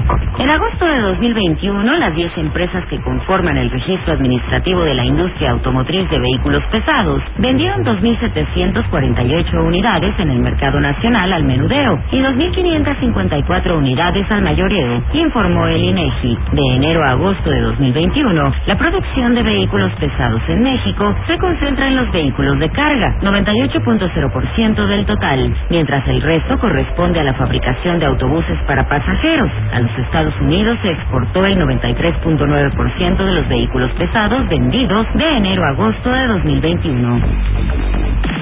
En agosto de 2021, las 10 empresas que conforman el registro administrativo de la industria automotriz de vehículos pesados vendieron 2.748 unidades en el mercado nacional al menudeo y 2.554 unidades al mayoreo, informó el INEGI. De enero a agosto de 2021, la producción de vehículos pesados en México se concentra en los vehículos de carga, 98.0% del total, mientras el resto corresponde a la fabricación de autobuses para pasajeros. A los Estados Unidos se exportó el 93.9% de los vehículos pesados vendidos de enero a agosto de 2021.